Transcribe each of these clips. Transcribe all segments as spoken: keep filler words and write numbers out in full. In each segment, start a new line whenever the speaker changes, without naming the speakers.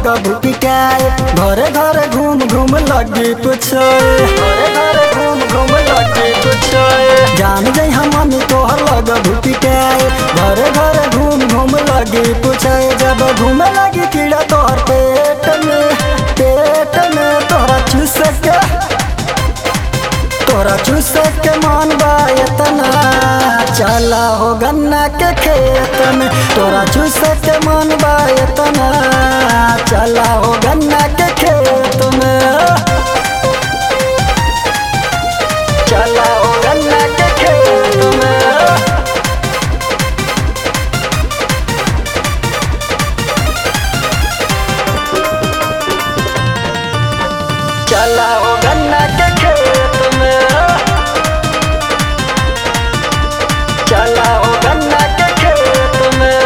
लगा भूपिकाए घरे घरे घूम घूम लगी पूछे घरे घरे घूम घूम लगी पूछे जान जाई हम मम्मी तोहर लगा भूपिकाए घरे घरे घूम घूम लगी पूछे जब घूमे लगी कीड़ा तोहर पेट में पेट में तोहरा चूस के तोरा चूस के मन बा इतना चला हो गन्ना के खेत में तोरा चूस के मन बा इतना चला हो गन्ना के खेत में चला हो गन्ना के खेत में चला हो गन्ना के खेत में चला हो गन्ना के खेत में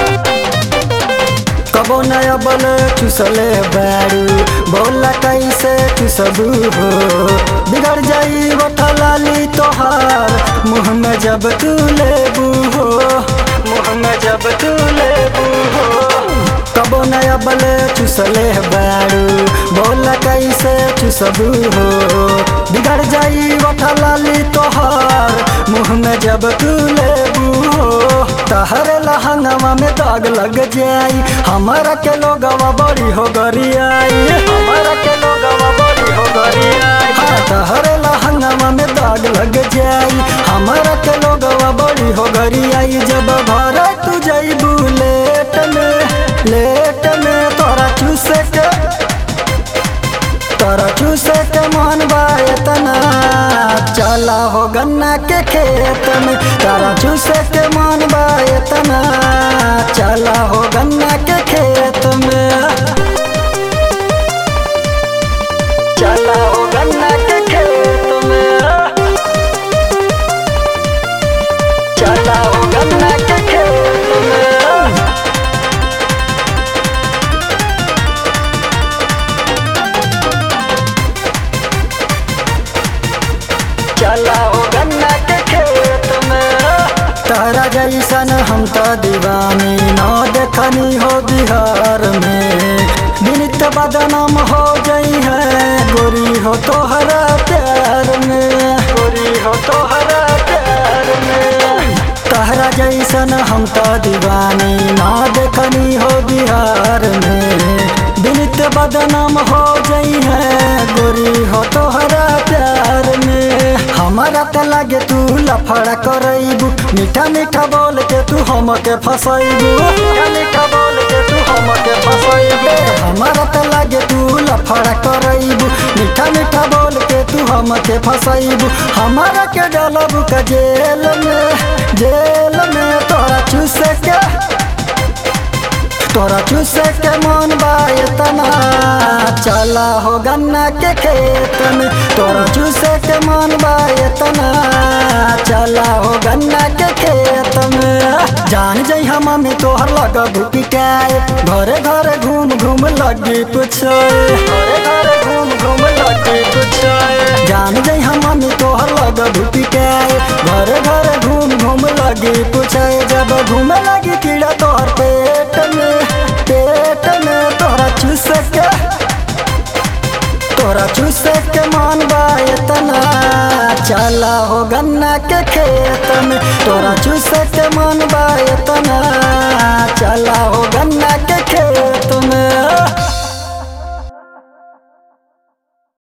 कबो नया बल चुसले बारू बोला कैसे चुसबू हो बिगड़ जाई बता लाली तोहार मुँह में जब तू लेबू हो मुँह में जब तू लेबू हो कबो नया बल चुसले बारू बोला कैसे चुसबू हो बिगड़ जाई बता लाली तोहार मुँह में जब तू लेबू हो तहरे लहंगवा में दाग लग जाई हमारा के लोगवा बड़ी हो गरियाई हमारा के लोगवा बड़ी हो गरियाई हाँ तहरे लहंगवा में दाग लग जाई हमारा के लोगवा बड़ी हो गरियाई जब भरा तू जाइबू लेट में लेट में तोरा चूस के तोरा चूस के मन बा इतना चला हो गन्ना के खेत में तोरा चूस के मन बा इतना चला हो गन्ना के खेत में चला हो गन्ना के खेत में चला हो गन्ना के खेत में चला हो गन्ना के खेत में तारा जैसन हम तो दीवानी न देखनी हो बिहार में बिनित बदनाम हो गई है गोरी हो तोहरा प्यार में गोरी हो तोहरा प्यार में तारा जैसन हम तो दीवानी न देखनी हो बिहार में बिनित बदनाम हो गई है गोरी हो तोहरा प्यार में हमारा तो लगे तू लफड़ा करैबू मीठा मीठा बोल के तू हमके फसैबू मीठा मीठा बोल के तू हमके फसैबू हमारा तो लगे तू लफड़ा करैबू मीठा मीठा बोल के तू हमके फसैबू हमारा के डालबू का जेल में जेल में तोरा चूस के तोरा चूस के मन बा इतना चला हो गन्ना के खेत में तोरा चूस के मन बा इतना चला हो गन्ना के खेत में जान जाई हम मम्मी तोहर लगा भूपिकाए घरे घरे घूम घूम लगी पूछे घरे घरे घूम घूम लगी पूछे जान जाई हम मम्मी तोहर लगा भूपिकाए घरे घरे घूम घूम लगी पूछे जब घूमे लगी कीड़ा तोहर पेट में पेट में तोरा चूस के तोरा चूस के मन बा इतना चला हो गन्ना के खेत में तोरा चूस के मन बा इतना